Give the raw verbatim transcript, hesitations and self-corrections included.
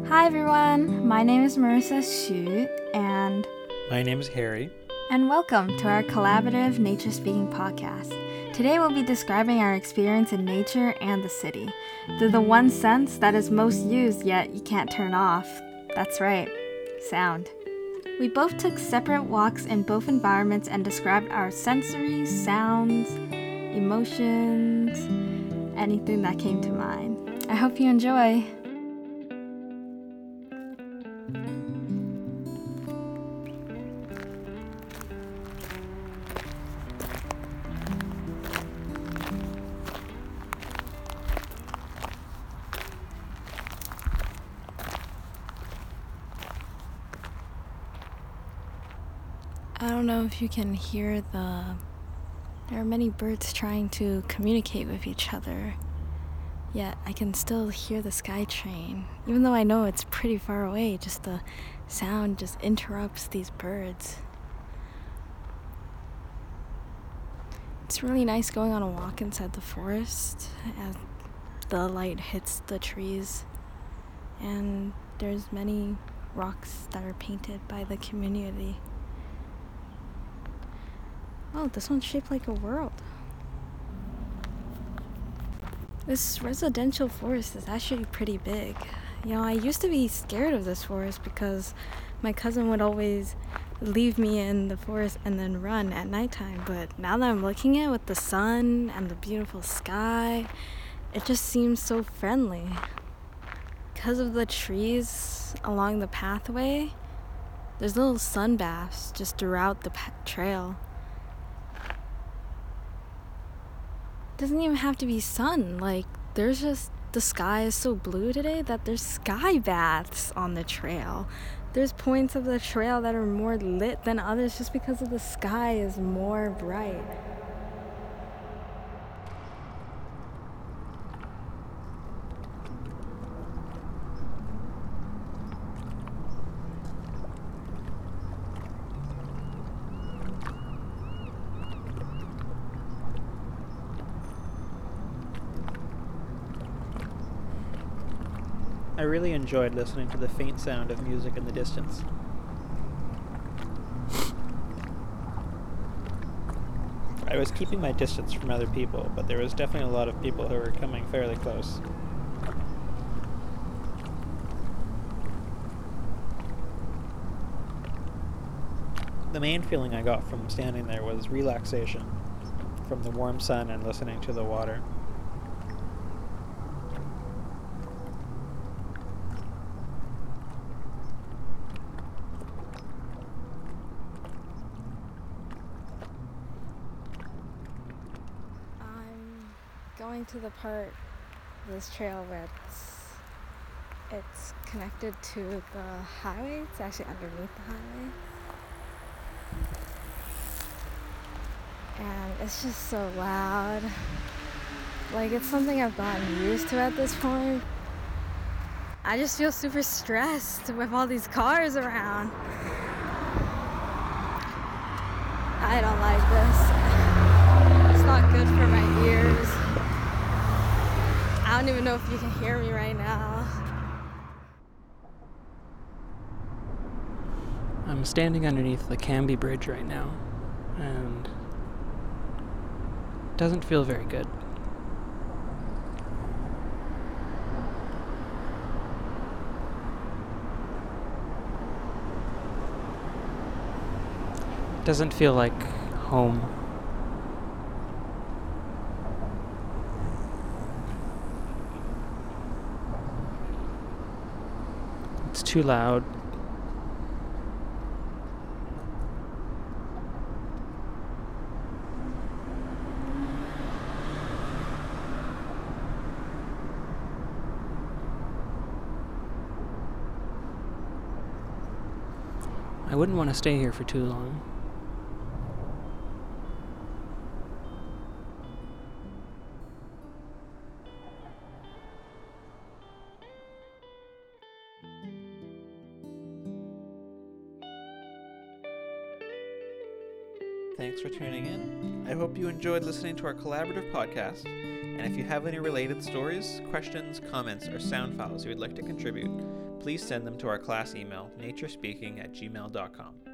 Hi everyone, my name is Marissa Xu, and my name is Harry, and welcome to our collaborative Nature Speaking podcast. Today we'll be describing our experience in nature and the city through the one sense that is most used yet you can't turn off. That's right, sound. We both took separate walks in both environments and described our sensories, sounds, emotions, anything that came to mind. I hope you enjoy. I don't know if you can hear the... There are many birds trying to communicate with each other, yet I can still hear the SkyTrain. Even though I know it's pretty far away, just the sound just interrupts these birds. It's really nice going on a walk inside the forest as the light hits the trees, and there's many rocks that are painted by the community. Oh, this one's shaped like a world. This residential forest is actually pretty big. You know, I used to be scared of this forest because my cousin would always leave me in the forest and then run at nighttime. But now that I'm looking at it with the sun and the beautiful sky, it just seems so friendly. Because of the trees along the pathway, there's little sun baths just throughout the pa- trail. Doesn't even have to be sun. Like, there's just, the sky is so blue today that there's sky baths on the trail. There's points of the trail that are more lit than others just because of the sky is more bright. I really enjoyed listening to the faint sound of music in the distance. I was keeping my distance from other people, but there was definitely a lot of people who were coming fairly close. The main feeling I got from standing there was relaxation, from the warm sun and listening to the water. Going to the part of this trail where it's, it's connected to the highway. It's actually underneath the highway. And it's just so loud. Like, it's something I've gotten used to at this point. I just feel super stressed with all these cars around. I don't like this. It's not good for my ears. I don't even know if you can hear me right now. I'm standing underneath the Cambie Bridge right now, and it doesn't feel very good. It doesn't feel like home. It's too loud. I wouldn't want to stay here for too long. Thanks for tuning in. I hope you enjoyed listening to our collaborative podcast. And if you have any related stories, questions, comments, or sound files you would like to contribute, please send them to our class email, naturespeaking at gmail dot com.